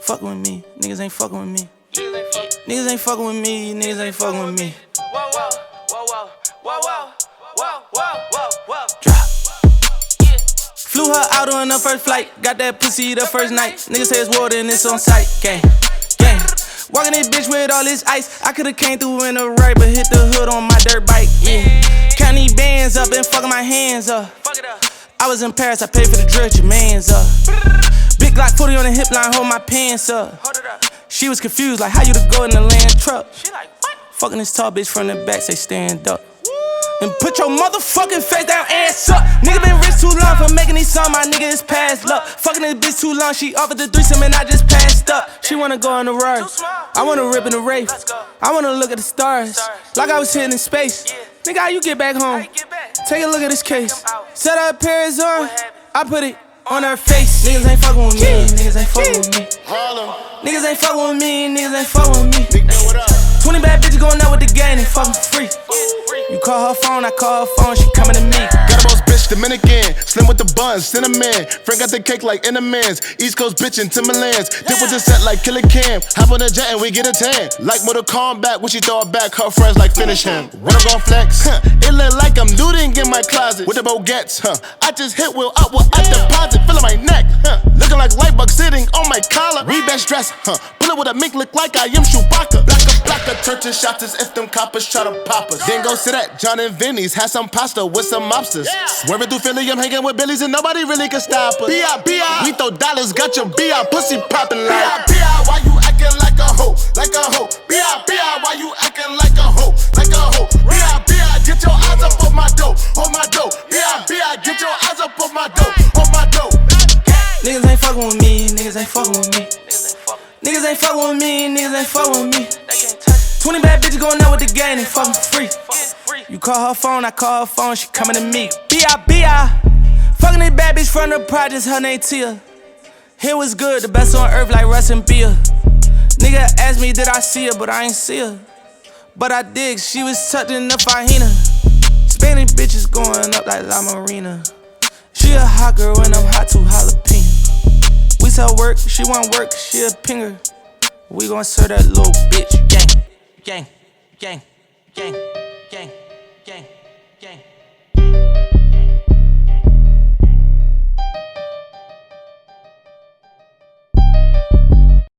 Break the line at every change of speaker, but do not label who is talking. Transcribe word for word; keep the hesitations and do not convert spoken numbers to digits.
fucking with me, niggas ain't fucking with me. Niggas ain't fucking with me, niggas ain't fucking with me.
Whoa, whoa, whoa, whoa, whoa, whoa, whoa, whoa, whoa, whoa.
Drop. Flew her out on the first flight, got that pussy the first night. Niggas say it's water and it's on sight. Gang, gang. Walking this bitch with all this ice. I could've came through in the right, but hit the hood on my dirt bike. Yeah. Count these bands up and fucking my hands up. I was in Paris, I paid for the drill, your man's up. Big Glock forty on the hip line, hold my pants up. She was confused, like how you to go in the land truck. Fucking this tall bitch from the back, say stand up. And put your motherfucking face down, ass up. Nigga been rich too long for making these songs, my nigga is past luck. Fucking this bitch too long, she offered the threesome and I just passed up. She wanna go on the ride, I wanna rip in the rave. I wanna look at the stars, like I was sitting in space. Nigga, how you get back home? Take a look at this case. Set her Paris on, I put it on her face. Niggas ain't fucking with me, niggas ain't fucking with me. Niggas ain't fucking with me, niggas ain't fucking with me. twenty bad bitches going out with the gang, they fucking free. You call her phone, I call her phone, she coming to me.
Got a boss bitch, Dominican, slim with the buns, cinnamon. Frank got the cake like Enterman's, East Coast bitch in Timberlands. Dip with the set like Killer Cam, hop on the jet and we get a tan. Like Mortal Kombat, when she throw it back, her friends like finish him. When I'm gon' flex, huh, it look like I'm looting in my closet. With the Bogettes, huh, I just hit Will up with a deposit, feeling my neck, huh. Looking like Lightbug sitting on my collar. Rebest dress, huh, pull it with a mink, look like I am Chewbacca. Blacker, blacker, turtle shots as if them coppers try to pop us. Then go sit at John and Vinny's, had some pasta with some mobsters. Yeah. Swerving through Philly, I'm hanging with Billies and nobody really can stop us. B I B I, we throw dollars, got your B I pussy poppin' like B I B I, why you acting like a hoe, like a hoe? B I B I, why you acting like a hoe, like a hoe? B I B I, get your eyes up on my dough, on my dough. B I B I, get your eyes up on my dough, on my dough.
Niggas ain't fucking with me, niggas ain't fucking with me. Niggas ain't fucking with me, niggas ain't fucking with me. twenty bad bitches going out with the gang, they fucking free. You call her phone, I call her phone, she coming to me. B I B I, fucking this bad bitch from the projects, her name Tia. Here was good, the best on earth like Russ and Bia. Nigga asked me did I see her, but I ain't see her. But I dig, she was tucked in the fajina. Spanish bitches going up like La Marina. She a hot girl and I'm hot too jalapeno. We sell work, she want work, she a pinger. We gon' serve that little bitch. Gang, gang, gang, gang, gang, gang, gang.